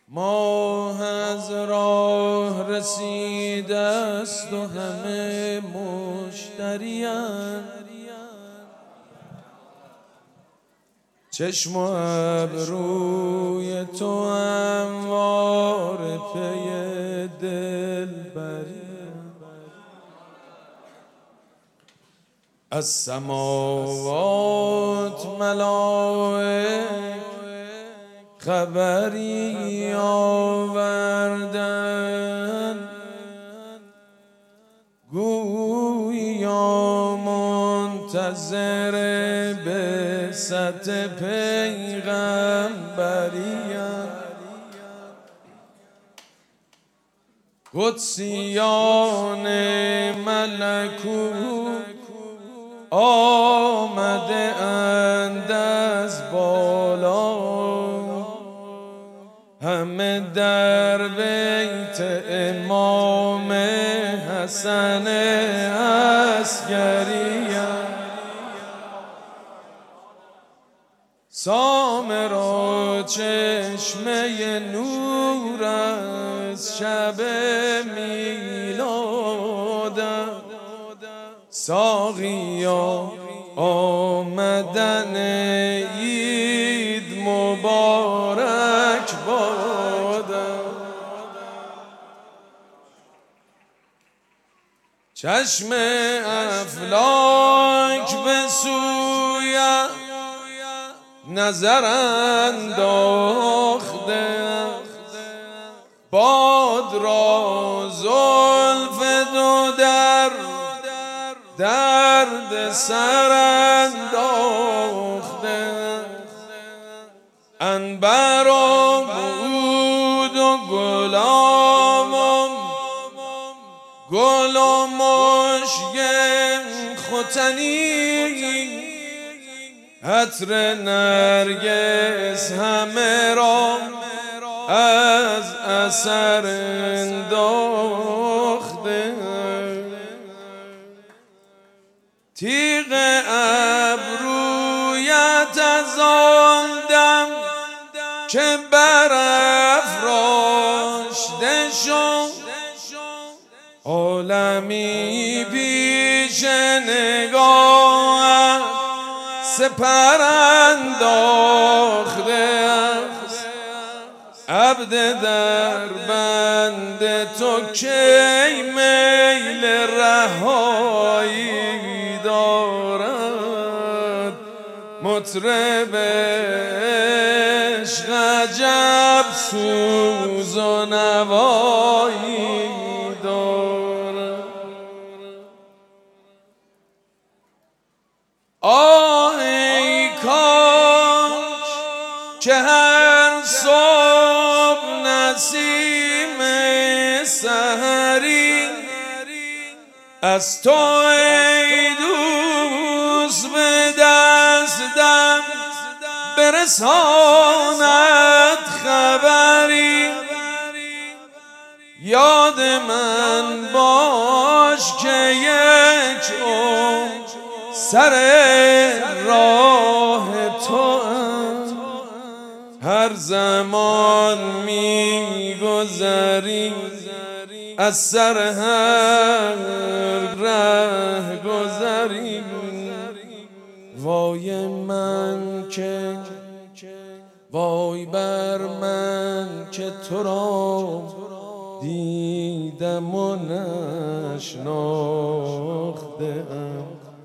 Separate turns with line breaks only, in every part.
ماه از راه رسیده است و همه مشتریان، چشم و ابروی تو هموار پی دلبری. از سماوات ملائک خبری آوردن، گویا منتظر بعثت پیغمبریم. قدسیان ملکوت آمده اند از بالا، همه در بیت امام حسن عسکری. سامرا چشمه نور از شب میلادم، ساقیا آمدن عید مبارک بادم. چشم افلاک به سویم نظر انداخته، باد را زلف دو در درد سر انداخته. عنبر و عود و گل و مشک ختنی، عطر نرگس همه را از اثر انداخته. تیغ ابرویت از آن دم که برافراشته شد، عالمی پیش نگاه سپر انداخته است. عبد در بند تو کی میل رهایی دارد، مطرب عشق عجب سوز و نوایی دارد. آه ای کاش که هر صبح نسیم سحری از تو ای دوست به دستم برساند خبری. یاد من باش که یک عمر سر راه تو هر زمان میگذری، از سر هر ره گذری. وای من که وای بر من که تو را دیدم و نشناختم،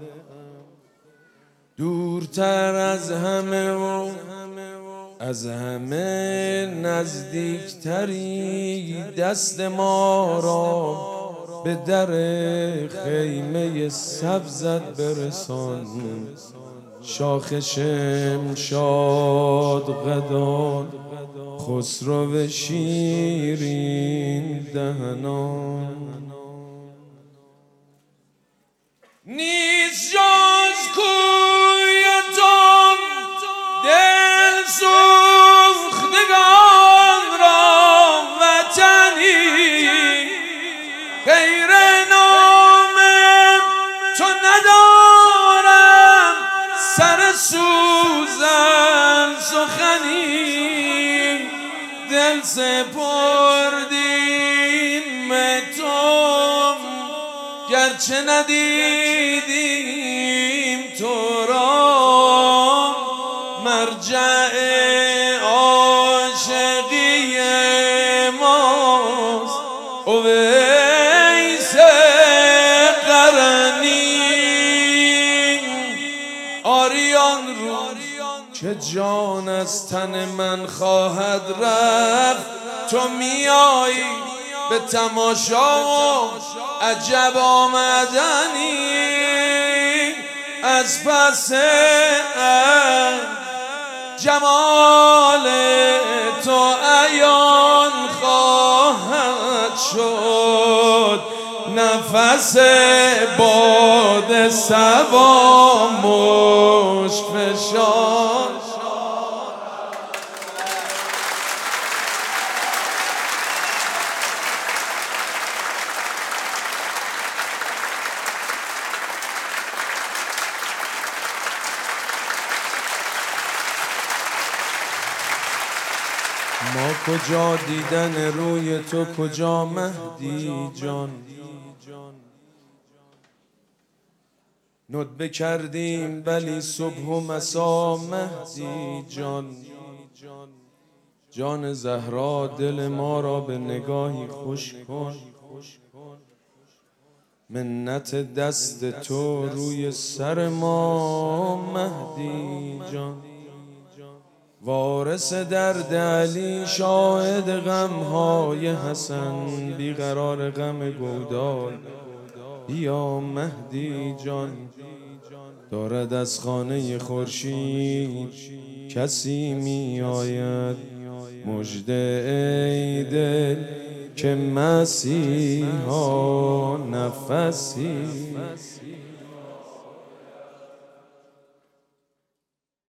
دورتر از همه و از همه نزدیکتری. دست ما را به در خیمه سبزت برسان، شاخ شمشاد قدان خسرو شیرین دهنان. نیست جز کوی تو دل سوختگان را وطنی، غیر نام تو ندارم سر سوزن سخنی. دل سپردیم تو، گرچه ندیدیم تو را، مرجع عاشقی ماست اویس قرنی. آریان روز که جان از تن من خواهد رفت، تو میایی به تماشا و عجب آمدنی، از پس جمال تو عیان خواهد شد، نفس باد صبا مشک فشان. ما کجا دیدن روی تو، کجا مهدی جان، ندبه کردیم ولی صبح و مسا مهدی جان. جان زهرا دل ما را به نگاهی خوش کن، منت دست تو روی سر ما مهدی جان. وارث درد علی، شاهد غمهای حسن، بیقرار غم گودال بیا مهدی جان. دارد از خانه خورشید کسی می آید، مژده ای دل که مسیحا نفسی